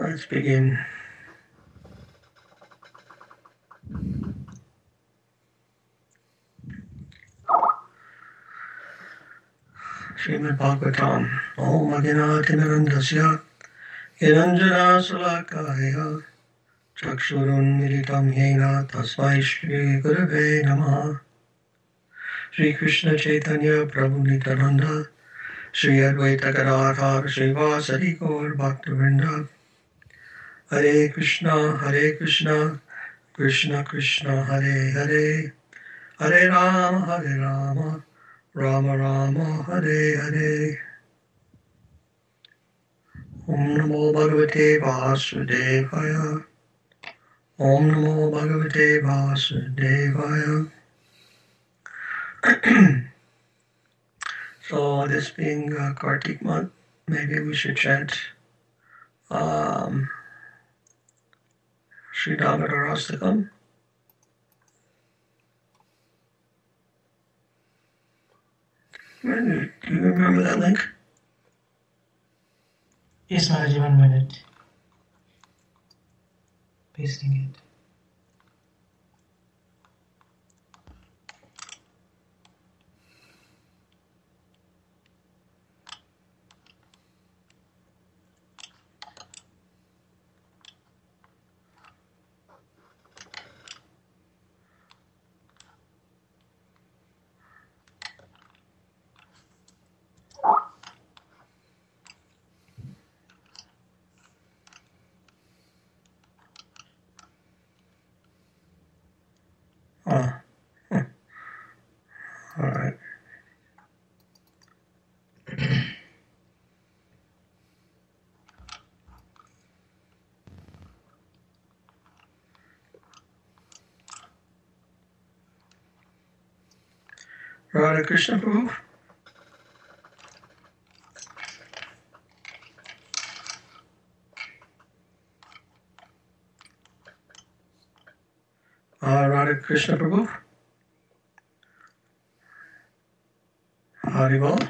Let's begin. Srimad Bhagavatam. Om Adinatimirandasya Niranjana Salakaya Chakshurun Militam Yena Tasmai Shri Gurave Namaha. Shri Krishna Chaitanya Prabhu Nityananda Shri Advaita Gadadhar Srivasadi Gaur Bhaktivinoda Hare Krishna Krishna Krishna Hare Hare Hare Rama Rama Rama Hare Hare. Om Namo Bhagavate Vasudevaya. Om Namo Bhagavate Vasudevaya. So this being Kartik month, maybe we should chant Sri Damodarastakam. Do you remember that link? Yes, Maharaji, 1 minute. Pasting it. All right. Radha Krishna Prabhu. Radha Krishna Prabhu. Haribol.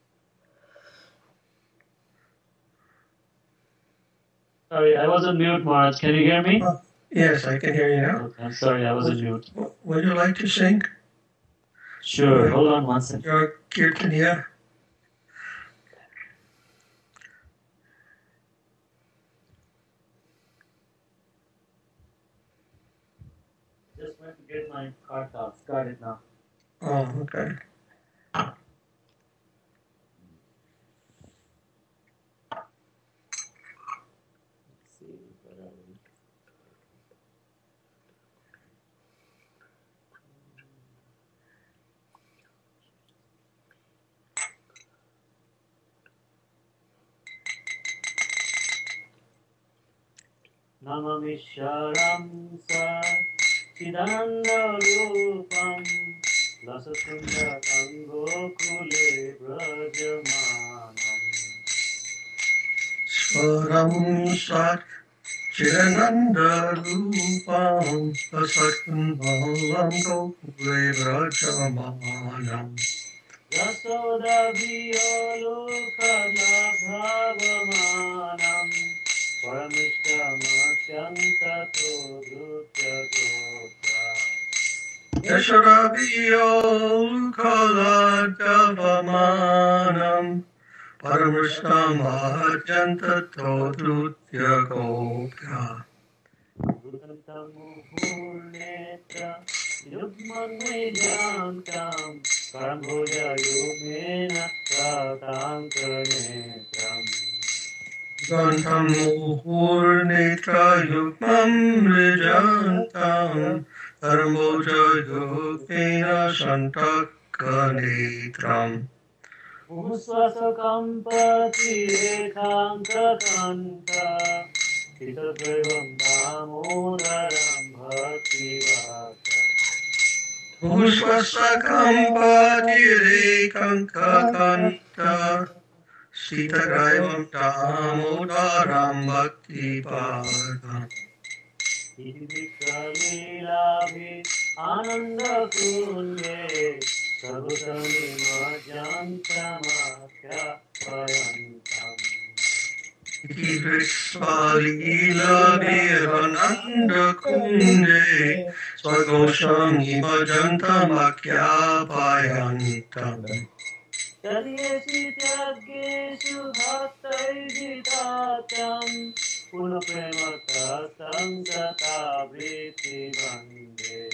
Sorry, I was on mute, Maharaj. Can you hear me? Yes, I can hear you now. Okay, I'm sorry, I was on mute. Would you like to sing? Sure, hold on one second. Your Kirtaniya. Just went to get my card out. Start it now. Oh, okay. Let's see, where are we? Namamisharam Chidanandalupam Lasatundaram Gokule Brajamanam Swaram Sat Chirananda Rupam Asatkundalam Gokule Brajamanam Yasoda Viyolukana Bhavamanam Paramishtamatyantato Drutya Gotra Yashodaviyo Kaladavamanam Paramrishnamajantato Gopya Bhutantamuhurnetra Yugmanvedantam Paramboja Yugmena Pratankanetram Gantam Muhurnitra Yukmam Rijantam Dharmoja Yukmena Santakanetram Musvasakampati Rekhankakanta Chitaprevam Damodaram Bhaktivata Pushpasakampatirekhankakanta Sitagraivam Damodaram Bhaktipada Idikalilavi Ananda Kunye Sabutani Majantamakya Payantam Visvalila Virananda Kunde Swagosham Imajantam Akyapayantam तर्यसि त्यागेषु भक्तैर्जितात्यं पुनः प्रेमततं तथा वृत्ति वन्दे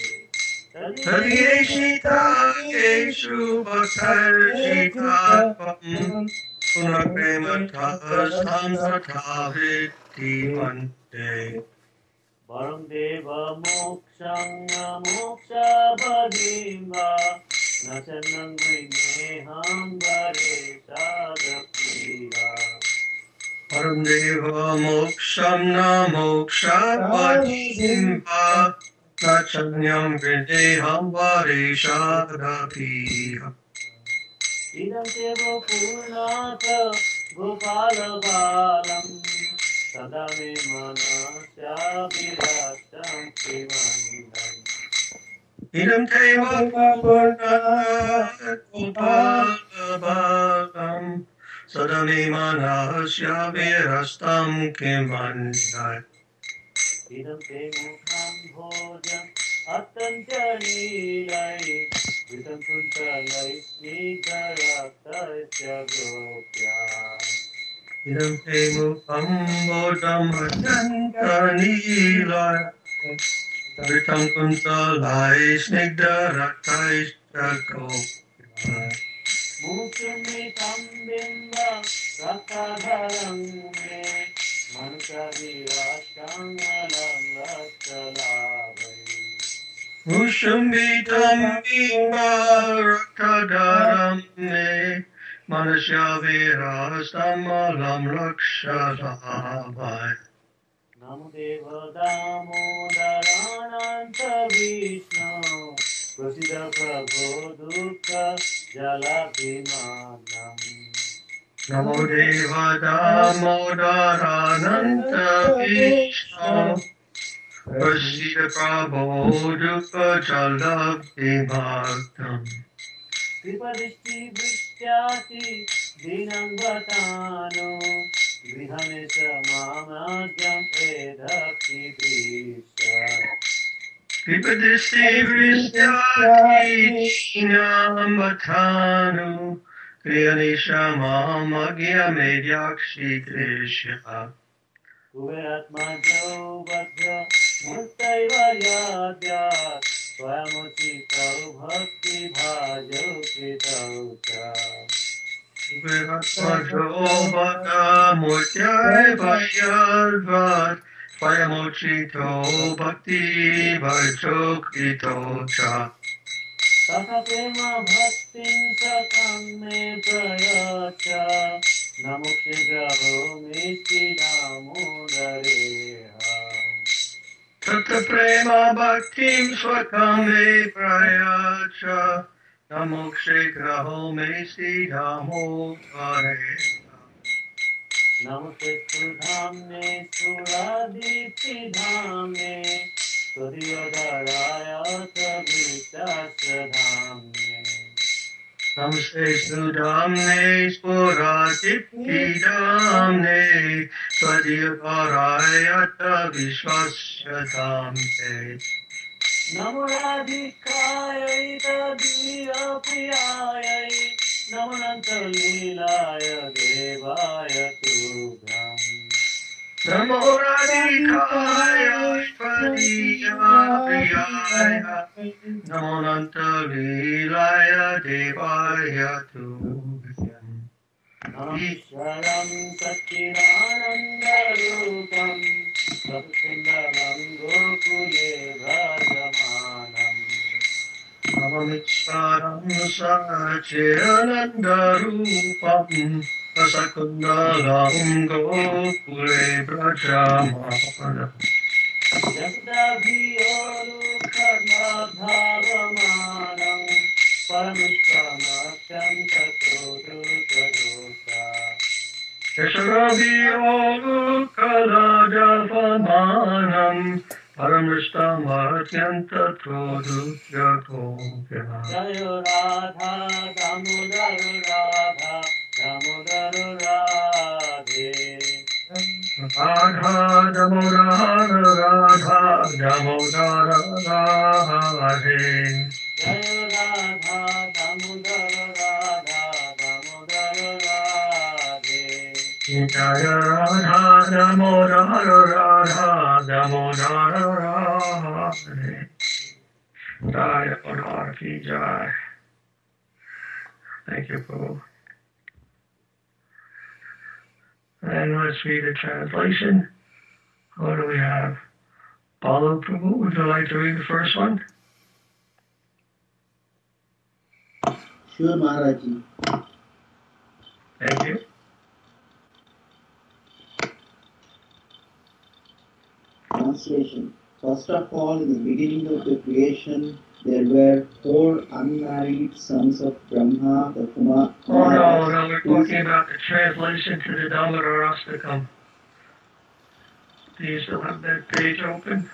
Tadyeshitakeshu Bhaksarjitatvam Punakrematastam Sathaviti Vante वरं देव मोक्षं न मोक्षावधिं वा न चन्नं विनेहं वरे साधप्रिया Paramdeva Moksham Na Moksha Vajimva Nachanyam Videham Varishadapiha इदं देव पूर्णाथ गोपालबालं सदा मे मनस्याभिलाषं श्रीमन्दम् Idam Teva Purnat Gopalabhalam Sadame Manasya Virastam Kimandai इदं ते मुखं भोजम् अत्यन्तनीलै वितं कुन्तलै स्निग्धरक्तस्य Gopya Idam Teva Pambodam Hatantanila Vitam Kuntalai Snigdha Raktaishta मुसुमितं बिम्ब रक्तधरं मे मनुष्यविराष्टाङ्गलं रक्तलाभै Mushumbitam Rakadaram Me Manasya Virastam Alam Lakshadavai नमो देव दामोदरानन्त विष्णु प्रसीद प्रभो दुःख जलाभिमानम् Namo Deva Damodarananta Vishnu Prasida Prabho Dupa Jalabhi Bhaktam कृपदृष्टि वृष्ट्याति दीनङ्गतानो गृहणे च मामाज्ञं प्रेदक्षिदृश Vipadisi Vristyati Namatanu Kriyanisha Mamagya Medyakshi Trisha कुबेरात्मजो बद्ध मुक्तैव याद्यात् स्वयमुचितौ भक्तिभाजौ कृतौ च Virasvajobhata Mutyai Vayadvat Payamochito Bhakti Vajokrito Cha तथा प्रेम भक्तिं सखं मे प्रयच्छ न मुक्षिग्रहो मिष्टिदामोदरेह Tata Prema Bhaktim Swakame Prayacha Namokshe Graho Me Siddhamo Vare नमस्ते सुधाम्ने सुरादितिधाम्ने तुर्यधराय सविताश्रधाम्ने Namaste Sudhamne Sporadipidamne Swadhyavarayatta Vishwasyatamte नमो राधिकायै तदीयप्रियायै नमो अनन्तलीलाय देवाय तुभ्यम् Namo Radhikaya Swadhyavarayatta Namo Nantalilaya Devaya Tubhyam ईश्वरं सच्चिदानन्दरूपं सत्सुन्दरं गोकुले भजमानम् Navamitsvaram Sachiranandarupam Asakundalam Gokule Brajamana जगदभियोरुखर्मधारमाणं परमिष्टमत्यन्ततोदुतदोषा Yasharabhiyo Kalajavamanam Paramrishtamartyanta Trodutyakompya जय Radha Damodar Radha Damodar Radhe Radha Damodara Radha Damodara Radhe. Jaya Radha Damodara Radha Damodara Radhe. Jaya Radha Damodara Radha Damodara Radhe. Jaya Radha Ki Jai. Thank you, Prabhu. And let's read the translation. What do we have? Balu Prabhu, would you like to read the first one? Sure, Maharaji. Thank you. Translation. First of all, in the beginning of the creation, there were 4 unmarried sons of Brahma, the Oh, no, we're talking about the translation to the Damodara Rastakam. Do you still have that page open?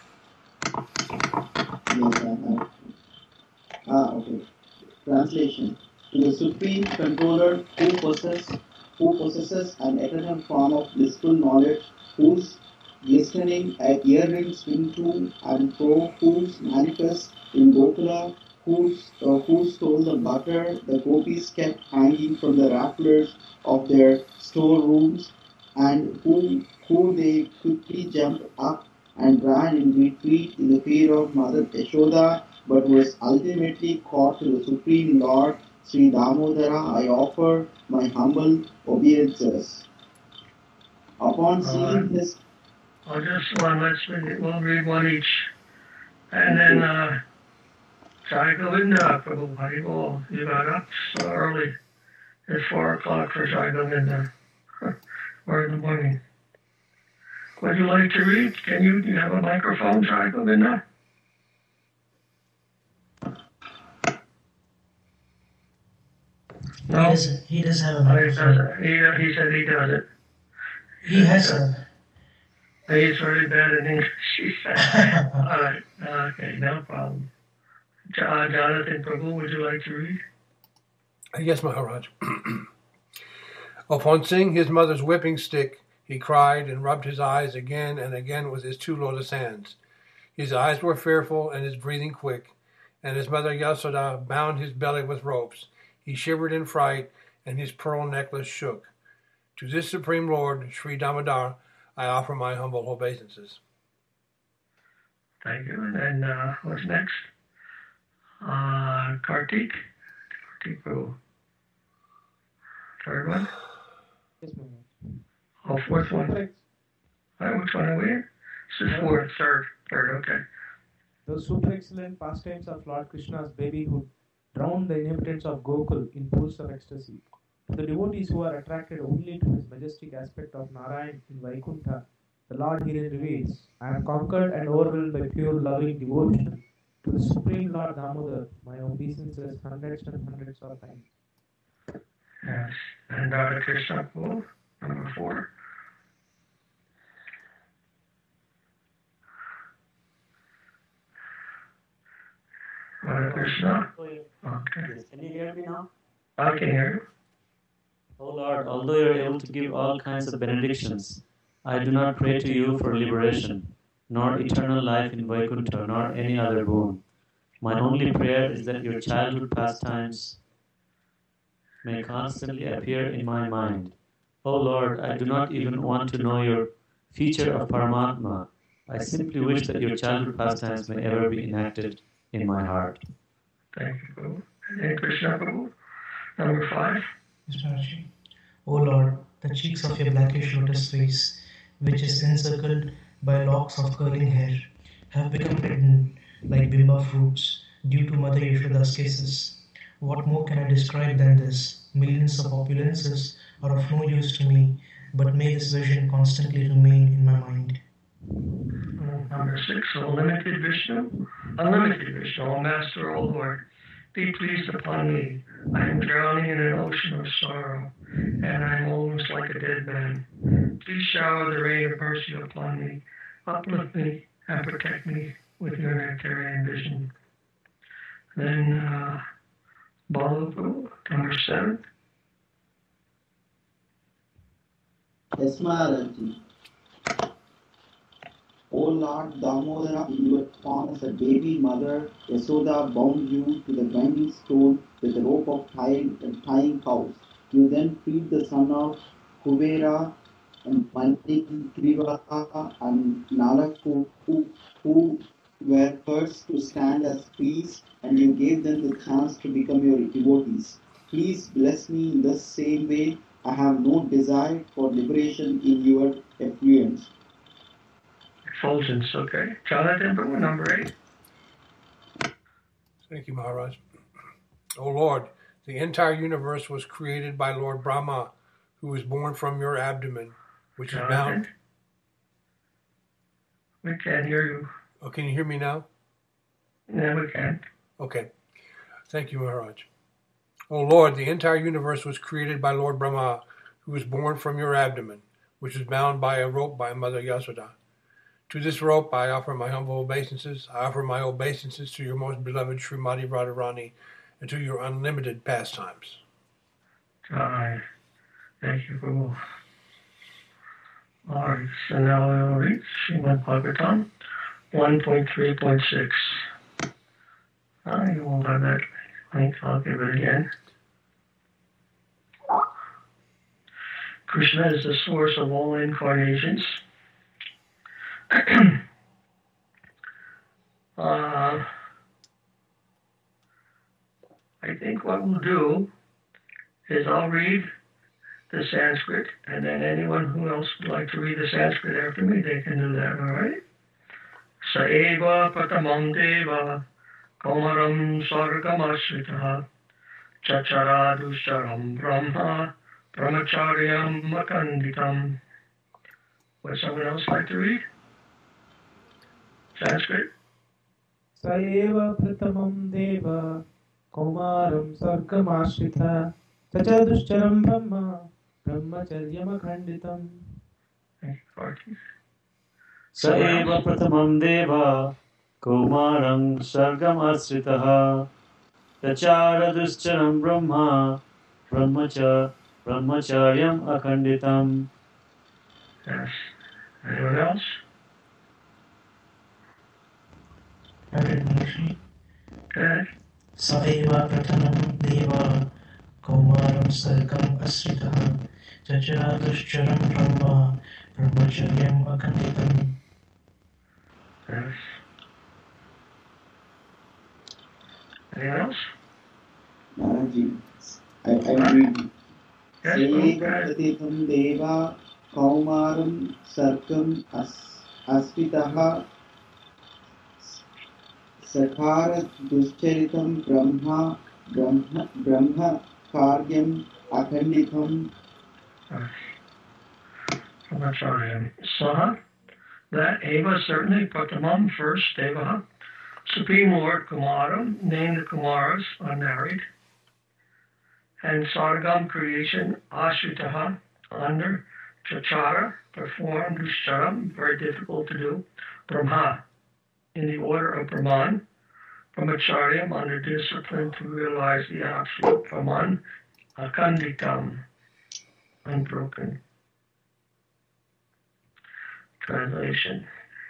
Yes, I have. Okay. Translation. To the Supreme Controller who possesses an eternal form of blissful knowledge, whose glistening earrings swing to and fro, whose manifest in Gokula, who stole the butter the gopis kept hanging from the rafters of their storerooms, and who they quickly jumped up and ran in retreat in the fear of Mother Yashoda, but was ultimately caught to the Supreme Lord Sri Damodara. I offer my humble obeisances. Upon seeing this, Well, just one, we'll read one each. And then, Jai Govinda, Prabhu Haribol, you got up so early. It's 4 o'clock for Jai Govinda. Or in the morning. Would you like to read? Do you have a microphone, Jai Govinda? No? He does have a Oh, he microphone. does it. He said he does it. He has a. He's very bad in English, he said. All right. Okay, no problem. Jonathan Prabhu, would you like to read? Yes, Maharaj. Upon seeing his mother's whipping stick, he cried and rubbed his eyes again and again with his 2 lotus hands. His eyes were fearful and his breathing quick, and his mother Yasoda bound his belly with ropes. He shivered in fright, and his pearl necklace shook. To this Supreme Lord, Sri Damodar, I offer my humble obeisances. Thank you. And then what's next? Kartik. Kartik Prabhu. Third one? Yes, ma'am. Oh, fourth one. Correct. Which one are we in? This is fourth, third, okay. The super excellent pastimes of Lord Krishna's babyhood drowned the inhabitants of Gokul in pools of ecstasy. To the devotees who are attracted only to his majestic aspect of Narayan in Vaikuntha, the Lord herein reveals, I am conquered and overwhelmed by pure loving devotion to the Supreme Lord Damodar, my obeisances hundreds and hundreds of times. Yes. And Radha Krishna Prabhu, number 4. Radha Krishna. Okay. Yes, can you hear me now? I can hear you. Oh Lord, although you are able to give all kinds of benedictions, I do not pray to you for liberation, nor eternal life in Vaikuntha, nor any other boon. My only prayer is that your childhood pastimes may constantly appear in my mind. Oh Lord, I do not even want to know your feature of Paramatma. I simply wish that your childhood pastimes may ever be enacted in my heart. Thank you, Prabhu. And then Krishna Prabhu, number 5. Mr. Rashi. O Lord, the cheeks of your blackish lotus face, which is encircled by locks of curling hair, have become hidden like bimba fruits due to Mother Yashoda's kisses. What more can I describe than this? Millions of opulences are of no use to me, but may this vision constantly remain in my mind. Number 6, Unlimited Vishnu. Unlimited Vishnu, O Master, O Lord, be pleased upon me. I am drowning in an ocean of sorrow, and I am almost like a dead man. Please shower the rain of mercy upon me, uplift me, and protect me with your nectarian vision. Then, Balu, number 7. Yes, Maharaji. Lord Damodara, you were born as a baby mother. Yasoda bound you to the grinding stone with a rope of tying cows. You then freed the son of Kuvera and Malik, Trivaka, and Nala who were first to stand as priests, and you gave them the chance to become your devotees. Please bless me in the same way. I have no desire for liberation in your effluence. Effulgence, okay. Jonathan Brewer, number 8. Thank you, Maharaj. O Lord, the entire universe was created by Lord Brahma, who was born from your abdomen, which is bound. Jonathan? We can't hear you. Oh, can you hear me now? Yeah, we can. Okay. Thank you, Maharaj. O Lord, the entire universe was created by Lord Brahma, who was born from your abdomen, which was bound by a rope by Mother Yasoda. To this rope I offer my humble obeisances. I offer my obeisances to your most beloved Srimati Radharani and to your unlimited pastimes. Jai. Thank you, Guru. All right, so now we'll read Srimad Bhagavatam 1.3.6. You won't have that link. I'll give it again. Krishna is the source of all incarnations. I think what we'll do is I'll read the Sanskrit, and then anyone who else would like to read the Sanskrit after me, they can do that, all right? Sa eva pratamam deva kaumaram sargam ashritaha chachara dusharam brahma brahmacharyam makanditam. Would someone else like to read? Sanskrit? Saeva pratamam deva Kaumaram sargamashritha Tachadushcharam brahma Brahmacharyam akhanditam. Thank you, Karthi. Saeva pratamam deva Kaumarang sargam asritaha Tachara duscharam brahma Brahmacharyam akhanditam. Yes. Anyone else? Good. Saeva prathanam deva Kaumaram sargam asritaha Chacharadushcharam brahma Brahmacharyam akhanditam. Yes. Anyone else? Naraji, I read. Yes, go ahead. Pratikam deva kaumaram sarkam asvitaha sakara duscharitam brahma karyam akhanditam. Brahmacharya. Saha, that Eva certainly Pratamam, first Deva, Supreme Lord Kumaram, named the Kumaras, unmarried, and Sargam creation, Ashritaha, under, Chachara, performed, Dushcharam, very difficult to do, Brahma, in the order of Brahman, Brahmacharyam, under discipline to realize the absolute Brahman, Akhanditam, unbroken. Translation.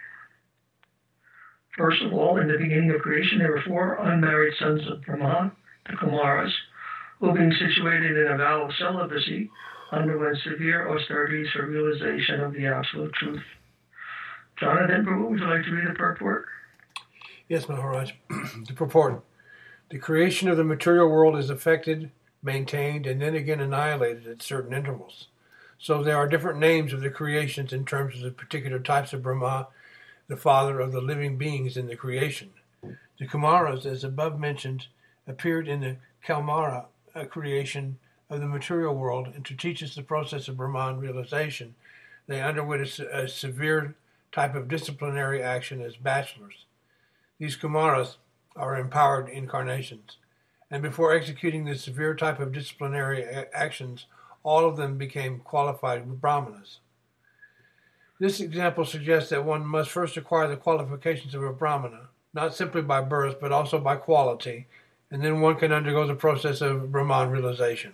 First of all, in the beginning of creation, there were 4 unmarried sons of Brahma, the Kumaras, who, being situated in a vow of celibacy, underwent severe austerities for realization of the absolute truth. Jonathan Brewer, would you like to read the purport? Yes, Maharaj. The purport. The creation of the material world is affected, maintained, and then again annihilated at certain intervals. So there are different names of the creations in terms of the particular types of Brahma, the father of the living beings in the creation. The Kumaras, as above mentioned, appeared in the Kaumara creation of the material world, and to teach us the process of Brahman realization, they underwent a severe type of disciplinary action as bachelors. These Kumaras are empowered incarnations, and before executing this severe type of disciplinary actions, all of them became qualified Brahmanas. This example suggests that one must first acquire the qualifications of a Brahmana, not simply by birth, but also by quality, and then one can undergo the process of Brahman realization.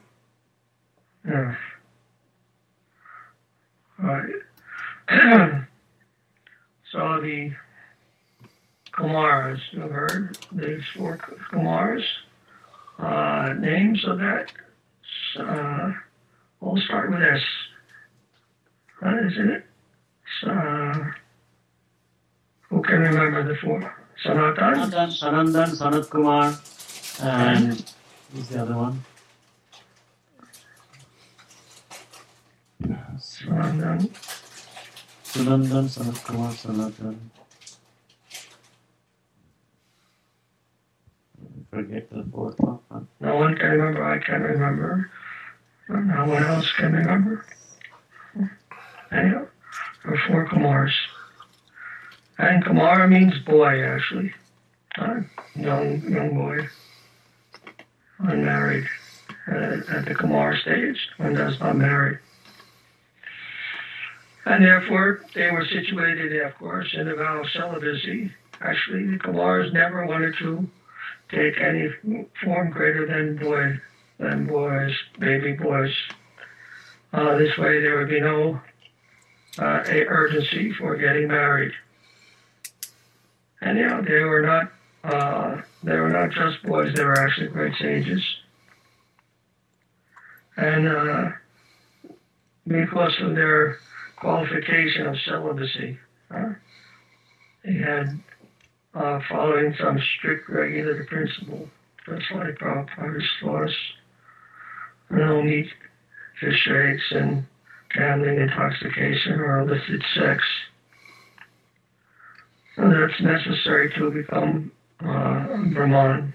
Yes. Right. So the Kumaras, you've heard these 4 Kumaras. Names of that, we'll start with S. Isn't it? Who can remember the 4? Sanatan? Sanandan, Sanat Kumar, and who's the other one? Sanatan. Sunandan, Sanat Kumar, Sanatan. Forget the 4th one. No one can remember. I can remember. No one else can remember. Anyhow, there are 4 Kumars. And Kumar means boy, actually. Young boy. Unmarried. At the Kumar stage, one does not marry. And therefore, they were situated, of course, in the vow of celibacy. Actually, the Kumars never wanted to take any form greater than boys, baby boys. This way, there would be no urgency for getting married. And they were not just boys; they were actually great sages. And because of their qualification of celibacy, they had following some strict regulated principle, just like Prabhupada's laws. No meat, fish eggs, and gambling, intoxication, or illicit sex. So that's necessary to become Brahmana.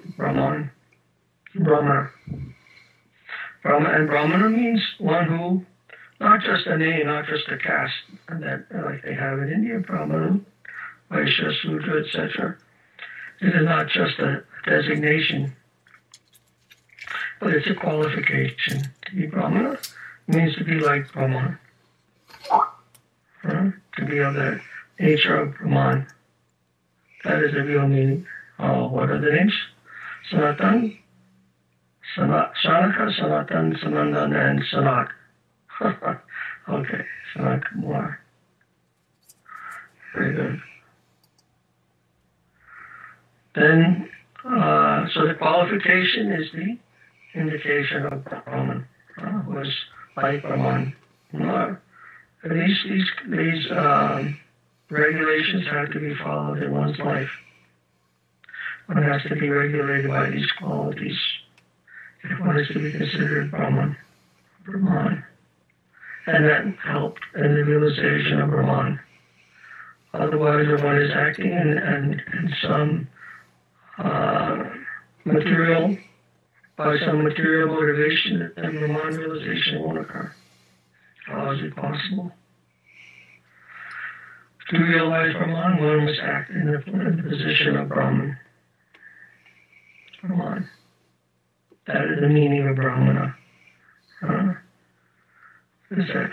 And Brahmana means one who, not just a name, not just a caste, that like they have in India, Brahmana, Vaishya, Sudra, etc. It is not just a designation, but it's a qualification. To be Brahmana means to be like Brahman, to be of the nature of Brahman. That is the real meaning. What are the names? Sanatan, Sanaka, Sanatan, Sanandan, and Sanat. Okay, Sanat Kumar. Very good. Then, so the qualification is the indication of Brahman, was like Brahman. These regulations have to be followed in one's life. One has to be regulated by these qualities if one is to be considered Brahman. And that helped in the realization of Brahman. Otherwise, if one is acting in some by some material motivation, then Brahman realization won't occur. How is it possible? To realize Brahman, one must act in the position of Brahman. Brahman. That is the meaning of Brahmana. Is that?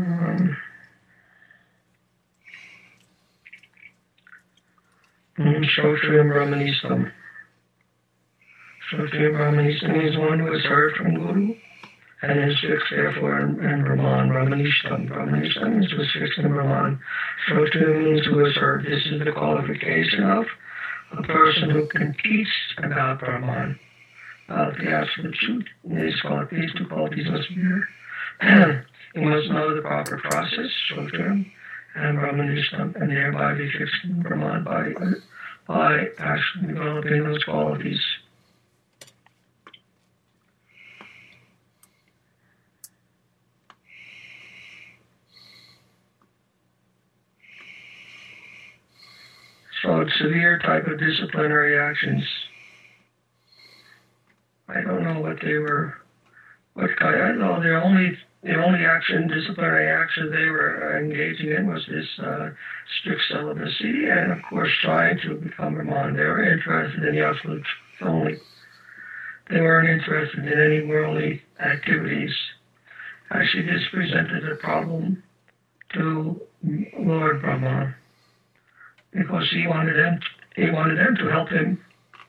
Shrotriyam Brahmanistam. Shrotriyam Brahmanistam is one who has heard from Guru and is fixed therefore in Brahman. Brahmanishtam. Brahmanishtam is who is fixed in Brahman. Shrotriyam means who has heard. This is the qualification of a person who can teach about Brahman, about the absolute truth. These two qualities must be there. He must know the proper process, Shrotriyam, and Brahmanishtam, and thereby be fixed in Brahman by actually developing those qualities. So severe type of disciplinary actions. I don't know what they were. What kind? I know the only disciplinary action they were engaging in was this strict celibacy, and of course trying to become Brahman. They were interested in the absolute truth only. They weren't interested in any worldly activities. Actually, this presented a problem to Lord Brahma, because he wanted them to help him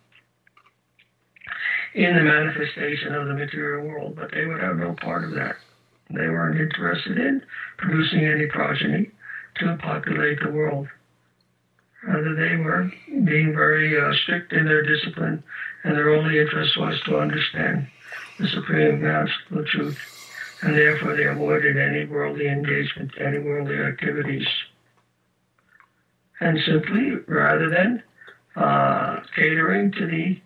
in the manifestation of the material world, but they would have no part of that. They weren't interested in producing any progeny to populate the world. Rather, they were being very strict in their discipline, and their only interest was to understand the supreme absolute truth, and therefore they avoided any worldly engagement, any worldly activities. And simply, rather than catering to the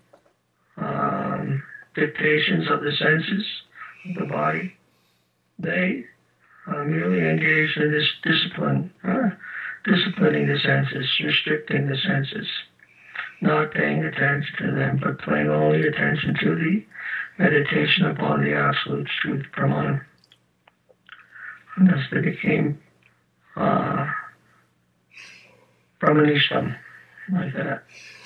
dictations of the senses, of the body, they merely engaged in this discipline, disciplining the senses, restricting the senses, not paying attention to them, but paying only attention to the meditation upon the absolute truth, Brahman. And thus they became Brahmanishtam, like that.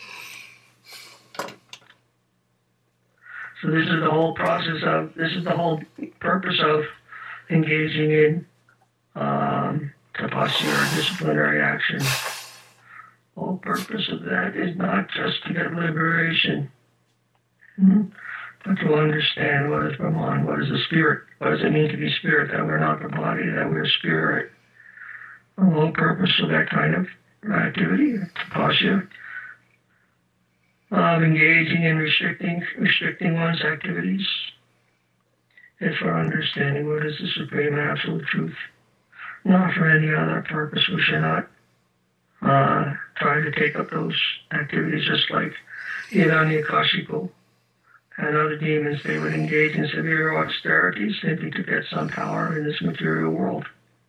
So this is the whole purpose of engaging in tapasya, or disciplinary action. The whole purpose of that is not just to get liberation, but to understand what is Brahman, what is the spirit, what does it mean to be spirit, that we're not the body, that we're spirit. The whole purpose of that kind of activity, tapasya, of engaging in restricting one's activities, is for understanding what is the supreme absolute truth, not for any other purpose. We should not try to take up those activities, just like Hiranyakashipu and other demons. They would engage in severe austerities simply to get some power in this material world.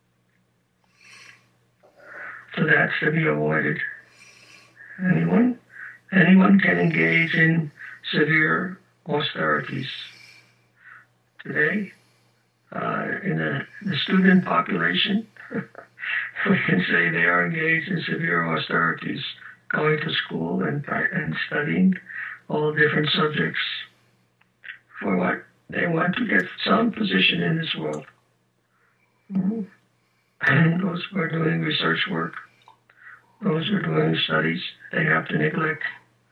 So that's to be avoided. Anyone can engage in severe austerities. Today, in the student population, we can say they are engaged in severe austerities, going to school and studying all different subjects for what? They want to get some position in this world. And those who are doing research work, those who are doing studies, they have to neglect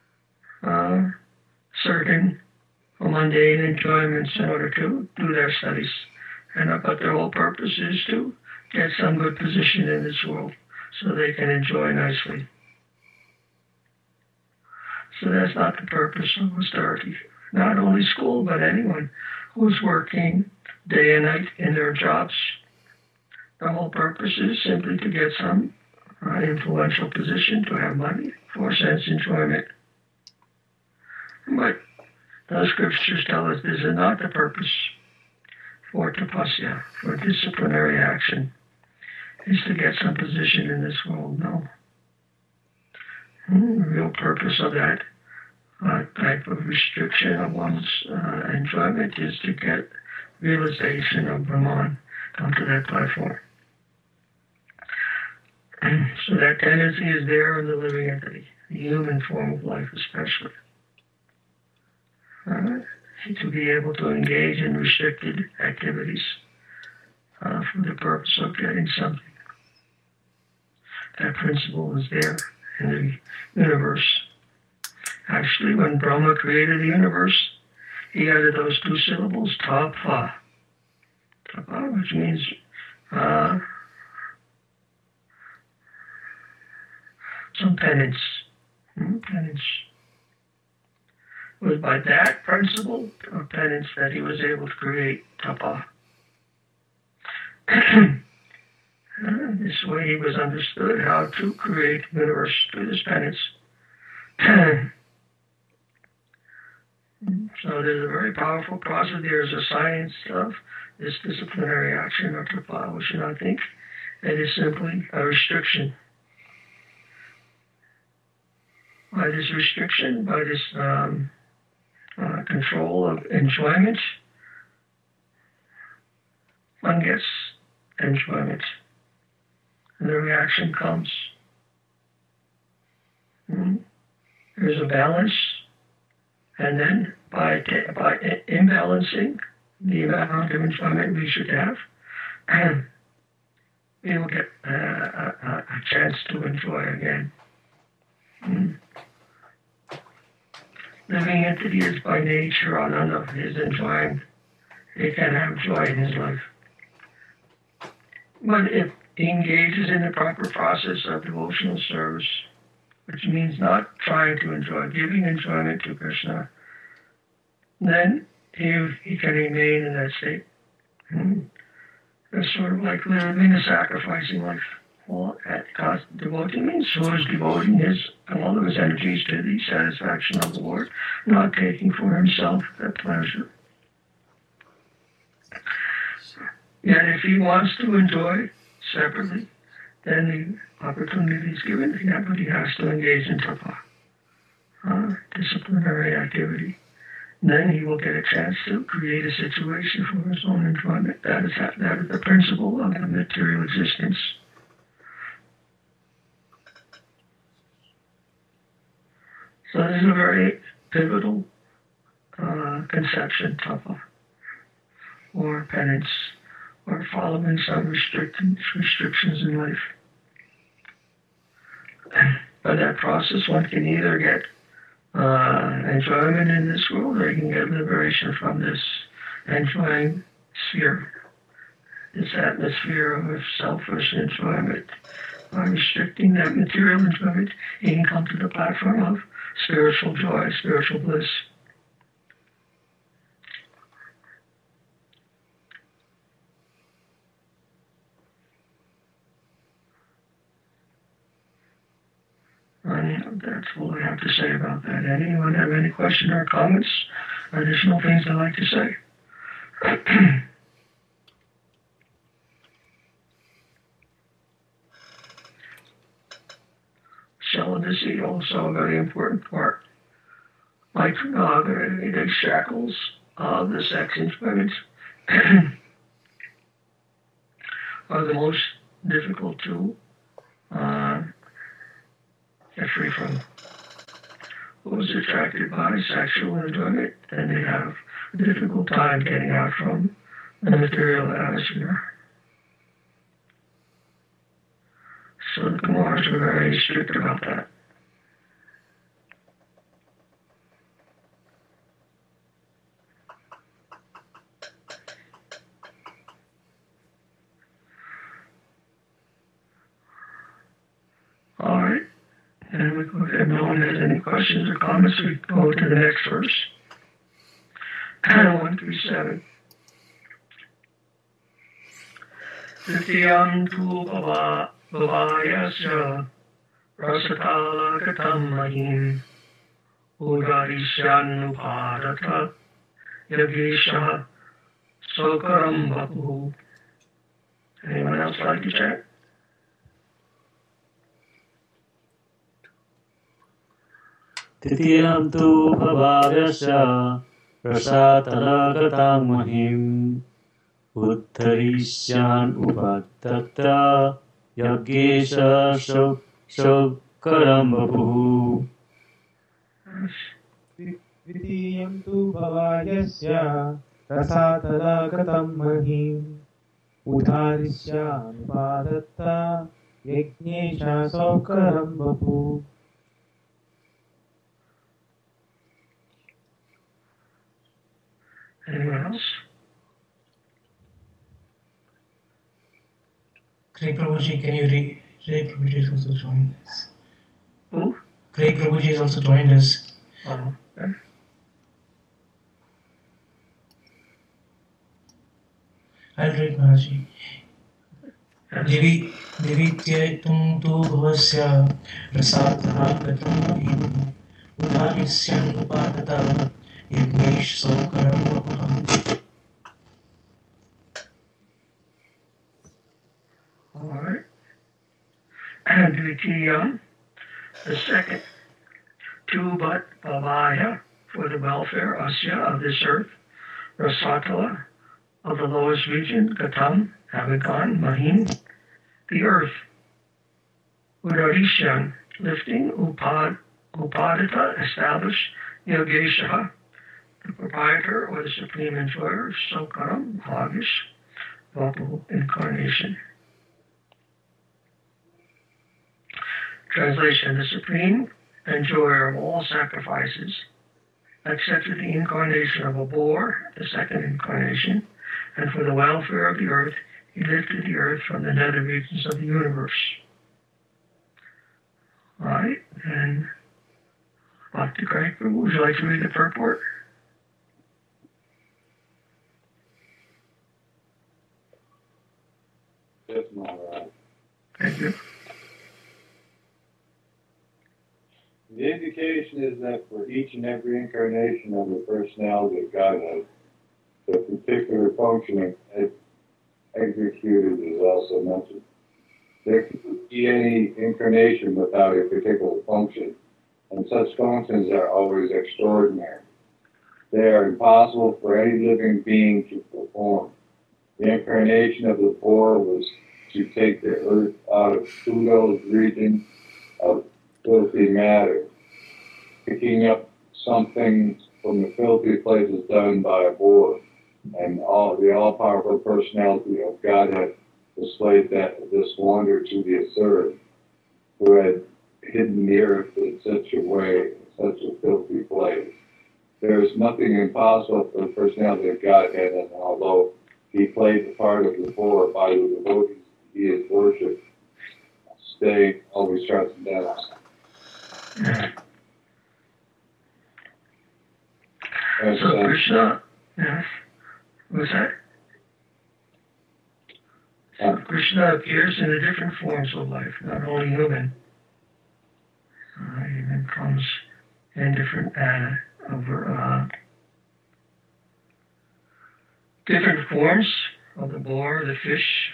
certain mundane enjoyments in order to do their studies. But their whole purpose is to get some good position in this world so they can enjoy nicely. So that's not the purpose of austerity. Not only school, but anyone who's working day and night in their jobs. The whole purpose is simply to get some influential position, to have money for sense enjoyment. But the scriptures tell us this is not the purpose for tapasya, for disciplinary action, is to get some position in this world. No. The real purpose of that type of restriction of one's enjoyment is to get realization of Brahman, come to that platform. So that tendency is there in the living entity, the human form of life especially. To be able to engage in restricted activities for the purpose of getting something. That principle is there in the universe. Actually, when Brahma created the universe, he added those two syllables, tapa. Tapa, which means some penance. Penance. It was by that principle of penance that he was able to create tapa. This way he was understood how to create the universe through this penance. So there's a very powerful process. There's a science of this disciplinary action of tapa. We should not think it is simply a restriction. By this restriction, by this control of enjoyment, one gets enjoyment, and the reaction comes. There's a balance, and then by imbalancing the amount of enjoyment we should have, we will get a chance to enjoy again. Living entity is by nature on none of his enjoying. He can have joy in his life. But if he engages in the proper process of devotional service, which means not trying to enjoy, giving enjoyment to Krishna, then he can remain in that state. It's sort of like living a sacrificing life. Well, at cost, devotee means who is devoting all of his energies to the satisfaction of the Lord, not taking for himself that pleasure. Yet if he wants to enjoy separately, then the opportunity is given to him, but he has to engage in tapa, disciplinary activity. And then he will get a chance to create a situation for his own enjoyment. That is the principle of the material existence. So this is a very pivotal conception, tapa, or penance, or following some restrictions in life. By that process, one can either get enjoyment in this world, or you can get liberation from this enjoying sphere, this atmosphere of selfish enjoyment. By restricting that material enjoyment, you can come to the platform of spiritual joy, spiritual bliss. And that's all I have to say about that. Anyone have any question or comments, or additional things I'd like to say? Celibacy, also a very important part. Like the shackles of the sex enjoyment are the most difficult to get free from. Those attracted by sexual enjoyment, and they have a difficult time getting out from the material atmosphere. So the Kumars are very strict about that. All right. And if no one has any questions or comments, we go to the next verse. 137. Titiyam tu bhavayasya rasatala katam mahim udarisyan bharata yagesha sokaram bapu. Anyone else like to chat? Titiyam tu bhavayasya rasatalagatam mahim uttarisyan upattata yagesha shokaram babu. Dvitiyam tu bhavayasya rasatadagatam mahim udharisya anupadatta yajnesha saukaram babu. Anyone else? Craig Prabhuji, can you read? Craig Prabhuji has also joined us. Who? Craig Prabhuji has also joined us. Oh, okay. I'll read Maharaj. Devitya tum tu bhavasya rasatha gatam mahim udharisyan upadata yagnesh saukaram vapaham. All right. And Dvitiyam, the second, tu but bhavaya, for the welfare, asya, of this earth, rasatala, of the lowest region, gatam, having gone, mahim, the earth, udarisyan, lifting, upadita, established, yogesha, the proprietor or the supreme enjoyer, sokaram, bhagish, vapu, incarnation. Translation: the supreme enjoyer of all sacrifices accepted the incarnation of a boar, the second incarnation, and for the welfare of the earth, he lifted the earth from the nether regions of the universe. Right? And Okay, would you like to read the purport? Yes, Maharaj. Thank you. The indication is that for each and every incarnation of the personality of Godhead, the particular function executed is also mentioned. There can't be any incarnation without a particular function, and such functions are always extraordinary. They are impossible for any living being to perform. The incarnation of the boar was to take the earth out of Pluto's region of filthy matter. Picking up something from the filthy place is done by a boar, and the all-powerful personality of Godhead displayed this wonder to the Asura, who had hidden the earth in such a way, such a filthy place. There is nothing impossible for the personality of Godhead, and although he played the part of the boar by the devotees he is worshipped, stay always transcendental. So Krishna, yes, what's that? So Krishna appears in the different forms of life, not only human. He even comes in different different forms of the boar, the fish,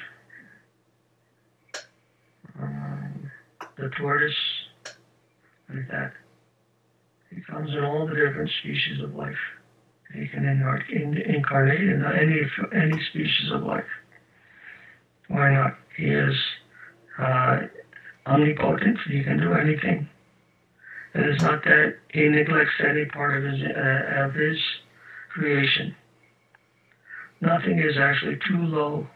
the tortoise, like that. He comes in all the different species of life. He can incarnate in any species of life. Why not? He is omnipotent. He can do anything. It is not that he neglects any part of his creation. Nothing is actually too low.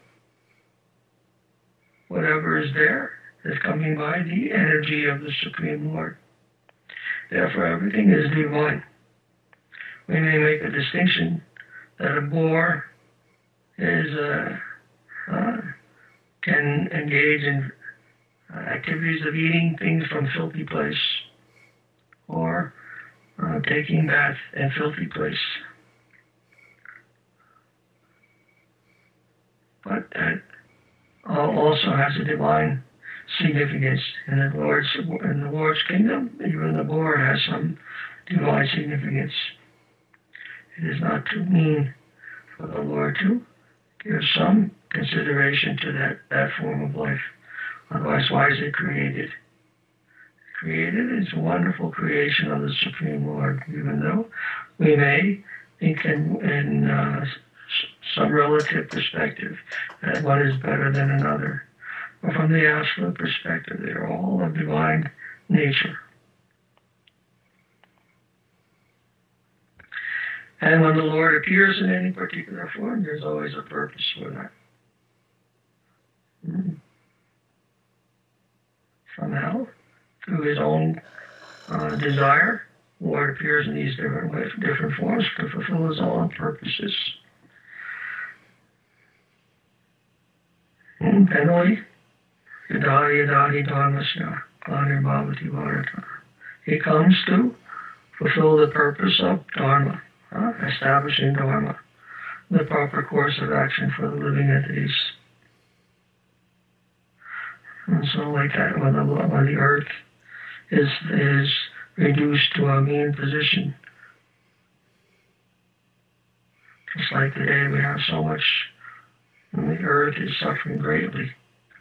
Whatever is there is coming by the energy of the Supreme Lord. Therefore, everything is divine. We may make a distinction that a boar can engage in activities of eating things from filthy place or taking bath in filthy place. But that also has a divine significance. In the Lord's kingdom, even the boar has some divine significance. It is not too mean for the Lord to give some consideration to that form of life. Otherwise, why is it created? Created is a wonderful creation of the Supreme Lord, even though we may think in some relative perspective that one is better than another. But from the absolute perspective, they are all of divine nature. And when the Lord appears in any particular form, there's always a purpose for that. Somehow, through his own desire, the Lord appears in these different forms to fulfill his own purposes. Penoi, Yadadi Dharmasya, Anirbhavati Bharata. He comes to fulfill the purpose of Dharma, establishing Dharma, the proper course of action for the living entities. And so like that, when the earth is reduced to a mean position, just like today we have so much, and the earth is suffering greatly.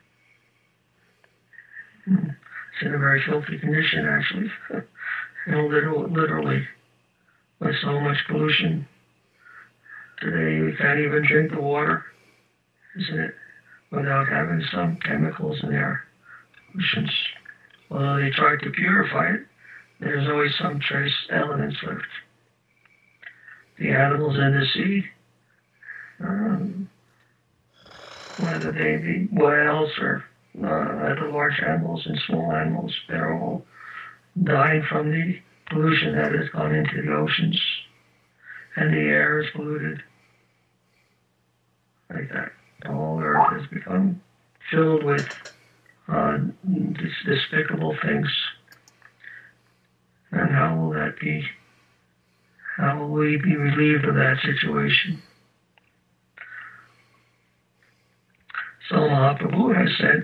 It's in a very filthy condition, actually, and literally, with so much pollution. Today we can't even drink the water, isn't it, without having some chemicals in there, pollutions. Although they try to purify it, there's always some trace elements left. The animals in the sea, whether they be whales or other large animals and small animals, they're all dying from the pollution that has gone into the oceans, and the air is polluted like that. The whole earth has become filled with despicable things. And how will that be? How will we be relieved of that situation? So Mahaprabhu has sent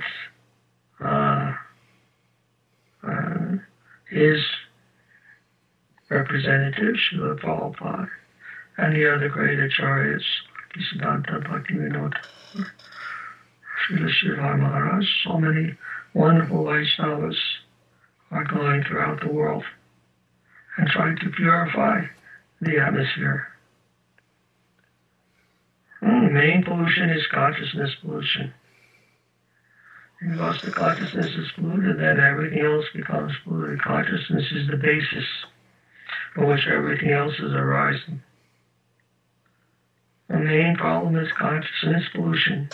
his representative, Srila Prabhupada, and the other great acharyas, Siddhanta Bhaktivinoda, Srila Sridhar Maharaj. So many wonderful Vaishnavas are going throughout the world and trying to purify the atmosphere. The main pollution is consciousness pollution. Because the consciousness is polluted, then everything else becomes polluted. Consciousness is the basis from which everything else is arising. The main problem is consciousness pollution,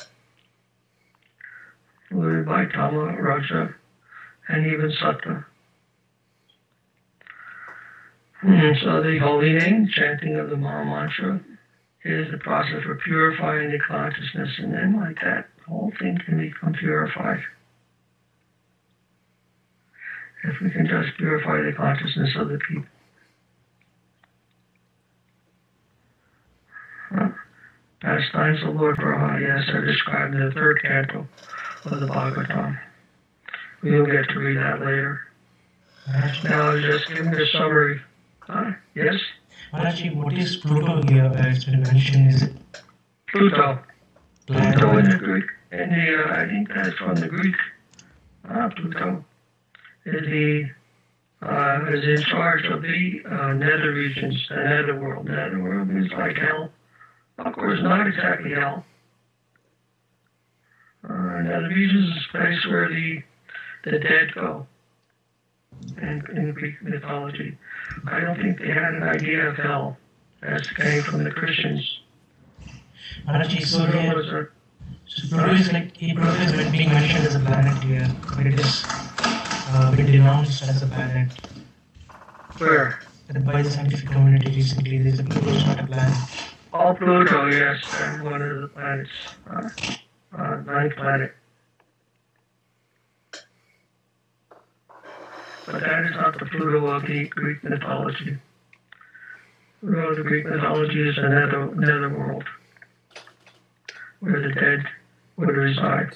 polluted by Tama, Raja, and even Sattva. So the holy name, chanting of the Maha Mantra, is the process for purifying the consciousness, and then like that, the whole thing can become purified. If we can just purify the consciousness of the people. Pastimes of Lord Brahma, yes, are described in the third canto of the Bhagavatam. We will get to read that later. Now, I'll just give a summary. Yes? Maharaji, what is Pluto here where it's been mentioned? Is it Pluto. Pluto in the Greek. I think that's from the Greek. Pluto is in charge of the nether regions, the netherworld. Netherworld is like hell. Of course, not exactly hell. Nether regions is a place where the dead go. In Greek mythology, I don't think they had an idea of hell as came from the Christians. Maharaji, so here, Pluto is like, Pluto is being mentioned as a planet here, but it is been denounced as a planet. Where? By the scientific community recently, there's a Pluto is not a planet. Oh, Pluto, yes, and one of the planets, ninth planet. But that is not the Pluto of the Greek mythology. Pluto of the Greek mythology is a netherworld, where the dead would reside.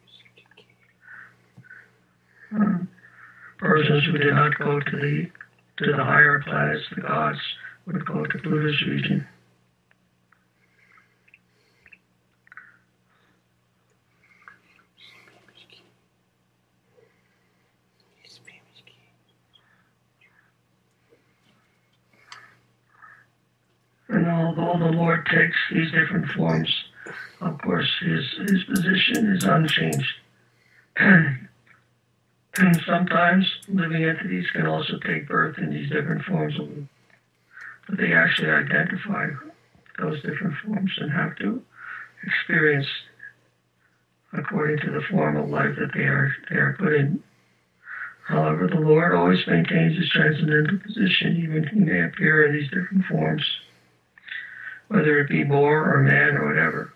Persons who did not go to the higher planets, the gods, would go to Pluto's region. And although the Lord takes these different forms, of course, his position is unchanged. And sometimes living entities can also take birth in these different forms, but they actually identify those different forms and have to experience according to the form of life that they are put in. However, the Lord always maintains his transcendental position, even he may appear in these different forms, whether it be boar or man or whatever.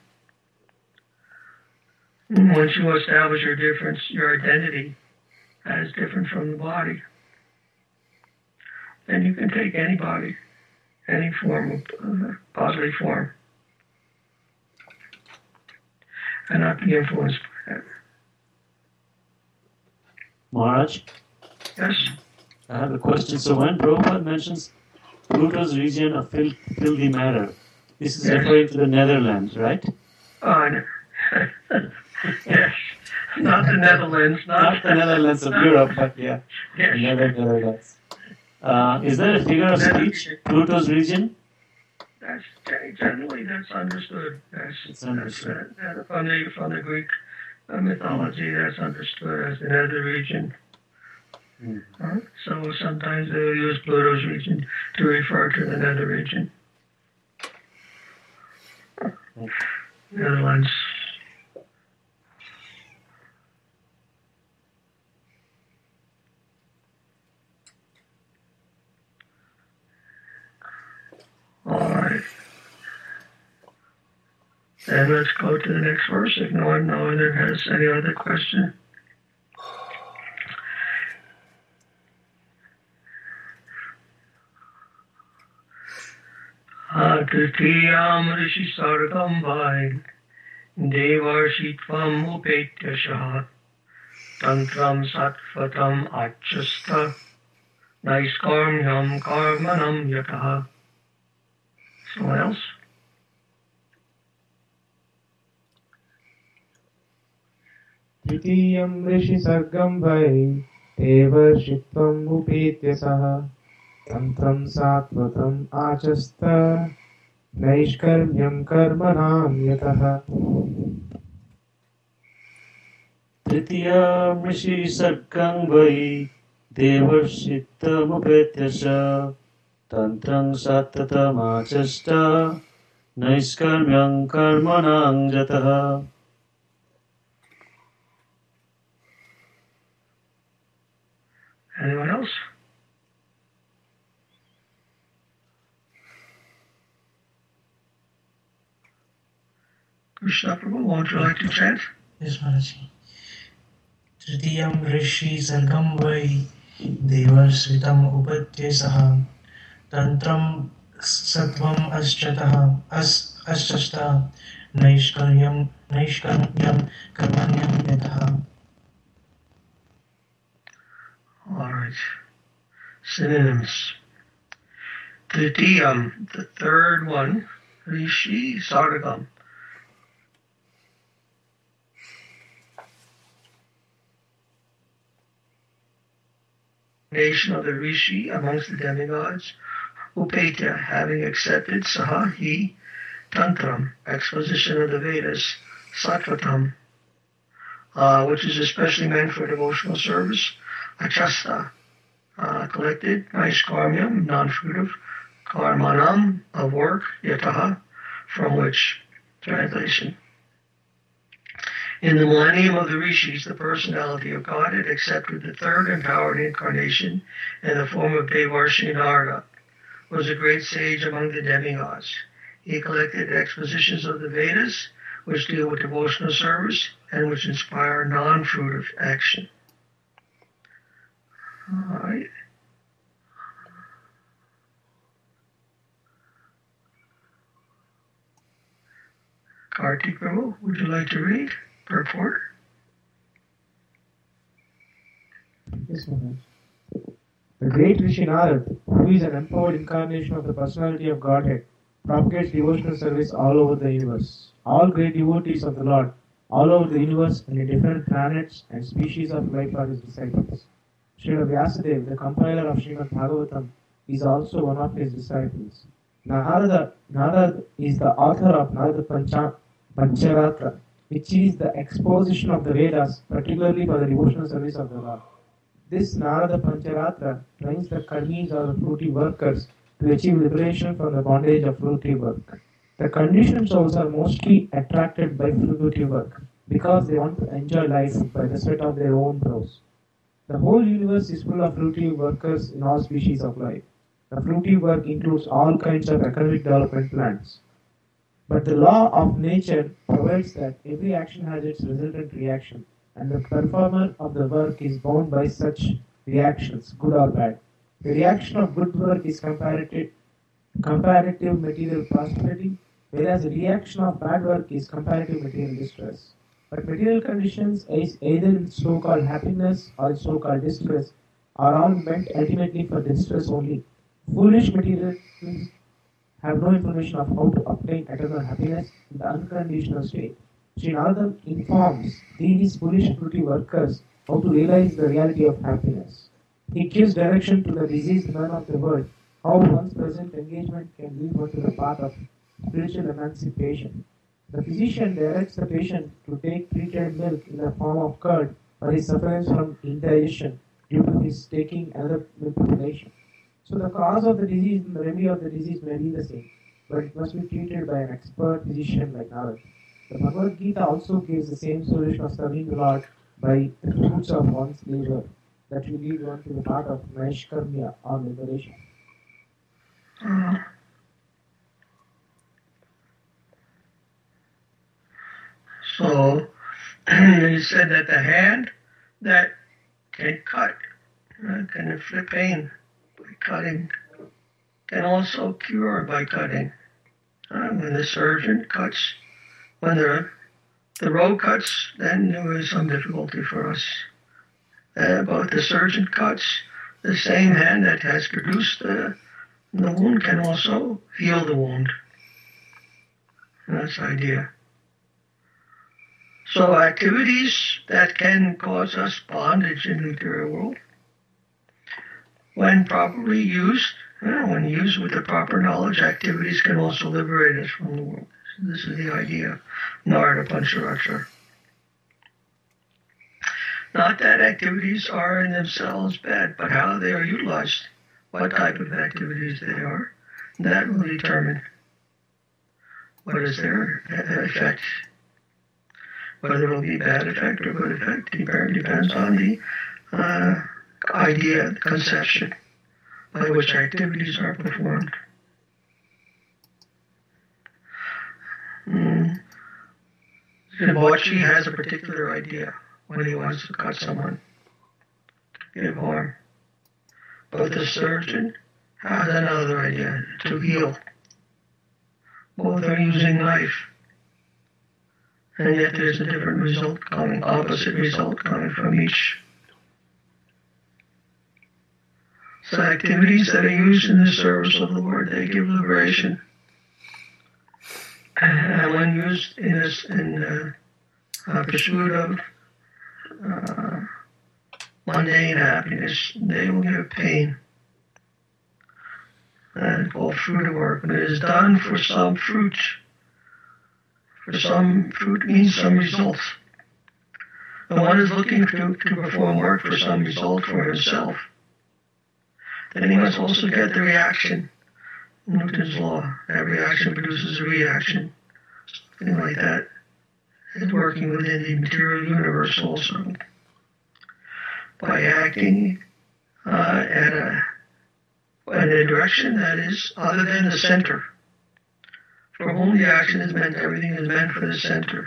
Once you establish your difference, your identity as different from the body, then you can take any body, any form of bodily form, and not be influenced by that. Maharaj, Yes? I have a question. So when Prabhupada mentions Pluto's region of filthy matter, this is referring to the Netherlands, right? No. Yes. Not the Netherlands. Not the Netherlands of Europe, but yeah, Yes. the Netherlands. Is there a figure of speech, Pluto's region? That's generally that's understood. It's understood. From the Greek mythology, that's understood as the nether region. So sometimes they will use Pluto's region to refer to the nether region. Netherlands. All right. Then let's go to the next verse if no one has any other question. Tritiyam rishi sargam vai devarshitvam upetyasha tantram sattvatam achasta naiskarmyam karmanam yataha. Someone else? Tritiyam rishi sargam vai devarshitvam upetyasha tantram sattvatam achasta naishkarmyam karmanam yataha. Tritiya Rishi Sargang Vai Devarshittamupethyasha Tantrang Sattatamachasta Naiskarmyang Karmanang Jataha. Anyone else? Krishna Prabhu, would you like to chant? Yes, Maharaji. Tritiyam rishi sargam vai devarsritam upatyesaha tantram sattvam aschasta naishkaryam karmanyam yataha. All right. Synonyms. Tritiyam, the third one. Rishi Sargam. Nation of the Rishi amongst the demigods. Upetya, having accepted. Saha, he. Tantram, exposition of the Vedas. Sattvatam, which is especially meant for devotional service. Achasta, collected. Naishkarmyam, non-fruitive. Karmanam, of work. Yataha, from which. Translation. In the millennium of the Rishis, the personality of God had accepted the third empowered incarnation in the form of Devarshi Narada, who was a great sage among the demigods. He collected expositions of the Vedas, which deal with devotional service and which inspire non-fruitive action. All right. Kartik Prabhu, would you like to read? Purport? Yes, Maharaj. The great Rishi Narad, who is an empowered incarnation of the personality of Godhead, propagates devotional service all over the universe. All great devotees of the Lord, all over the universe and in different planets and species of life are his disciples. Srila Vyasadeva, the compiler of Srimad Bhagavatam, is also one of his disciples. Narada is the author of Narada Pancharatra, which is the exposition of the Vedas, particularly for the devotional service of the Lord. This Narada Pancharatra trains the karmis or the fruity workers to achieve liberation from the bondage of fruity work. The conditioned souls are mostly attracted by fruity work because they want to enjoy life by the sweat of their own brows. The whole universe is full of fruity workers in all species of life. The fruity work includes all kinds of economic development plans. But the law of nature provides that every action has its resultant reaction, and the performer of the work is bound by such reactions, good or bad. The reaction of good work is comparative material prosperity, whereas the reaction of bad work is comparative material distress. But material conditions, either in so-called happiness or in so-called distress, are all meant ultimately for distress only. Foolish materials have no information of how to obtain eternal happiness in the unconditional state. Sri Narada informs these foolish fruity workers how to realize the reality of happiness. He gives direction to the diseased man of the world how one's present engagement can lead one to the path of spiritual emancipation. The physician directs the patient to take treated milk in the form of curd for his sufferance from indigestion due to his taking another milk preparation. So the cause of the disease and the remedy of the disease may be the same, but it must be treated by an expert physician like Narada. The Bhagavad Gita also gives the same solution of serving the Lord by the fruits of one's labor that will lead one to the path of Naishkarmya or liberation. So, you said that the hand that can cut, can inflict pain by cutting, can also cure by cutting. When the surgeon cuts, when the road cuts, then there was some difficulty for us. But the surgeon cuts, the same hand that has produced the wound can also heal the wound. That's the idea. So activities that can cause us bondage in the material world, when properly used, when used with the proper knowledge, activities can also liberate us from the world. This is the idea, Narada Pancharaksha. Not that activities are in themselves bad, but how they are utilized, what type of activities they are, that will determine what is their effect. Whether it will be bad effect or good effect depends on the idea, the conception by which activities are performed. Rinpoche has a particular idea when he wants to cut someone, to give harm. But the surgeon has another idea, to heal. Both are using knife. And yet there's a different result coming, opposite result coming from each. So activities that are used in the service of the Lord, they give liberation. And when used in pursuit of mundane happiness, they will give pain. And called fruit of work. When it is done for some fruit, means some results. And one is looking to perform work for some result for himself. Then he must also get the reaction. Newton's law, that reaction produces a reaction. Something like that is working within the material universe also. By acting in a direction that is other than the center. For whom the action is meant, everything is meant for the center.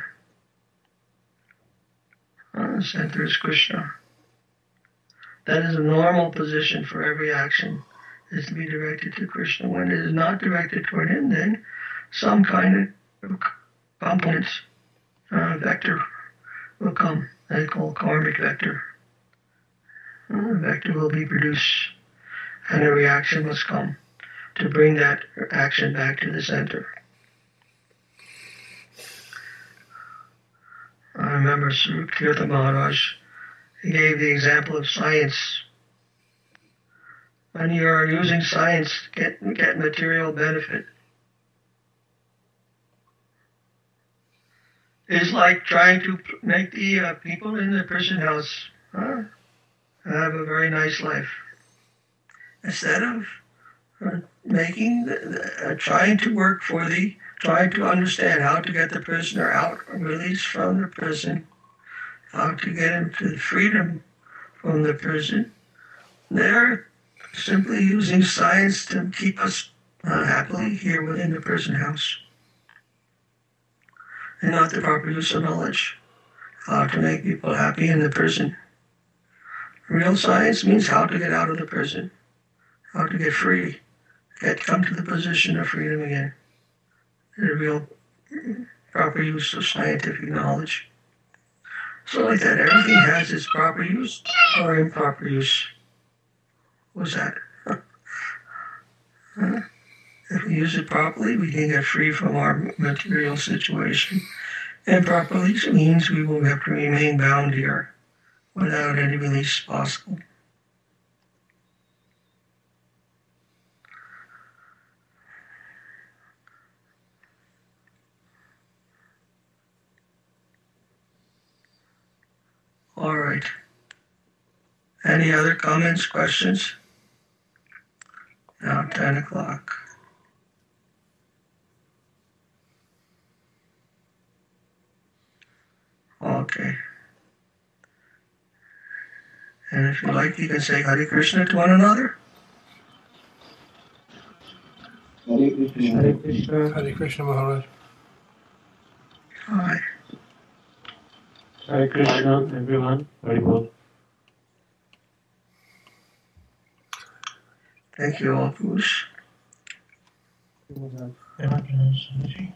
The center is Krishna. That is a normal position for every action, is to be directed to Krishna. When it is not directed toward him, then some kind of component vector will come. They call karmic vector. A vector will be produced, and a reaction must come to bring that action back to the center. I remember Sri Kirtan Maharaj, he gave the example of science. When you are using science, get material benefit. It's like trying to make the people in the prison house have a very nice life. Instead of trying to work for trying to understand how to get the prisoner out, released from the prison, how to get him to freedom from the prison. They're simply using science to keep us happily here within the prison house. And not the proper use of knowledge, how to make people happy in the prison. Real science means how to get out of the prison, how to get free, come to the position of freedom again. The real proper use of scientific knowledge. So like that, everything has its proper use or improper use. What's that? If we use it properly, we can get free from our material situation. Improperly means we will have to remain bound here without any release possible. All right. Any other comments, questions? Now 10 o'clock. Okay. And if you like, you can say Hare Krishna to one another. Hare Krishna. Hare Krishna. Hare Krishna Maharaj. Hi. Hare Krishna, everyone. Very well. Thank you all, Push. Maharaj. You're not present, Swamiji.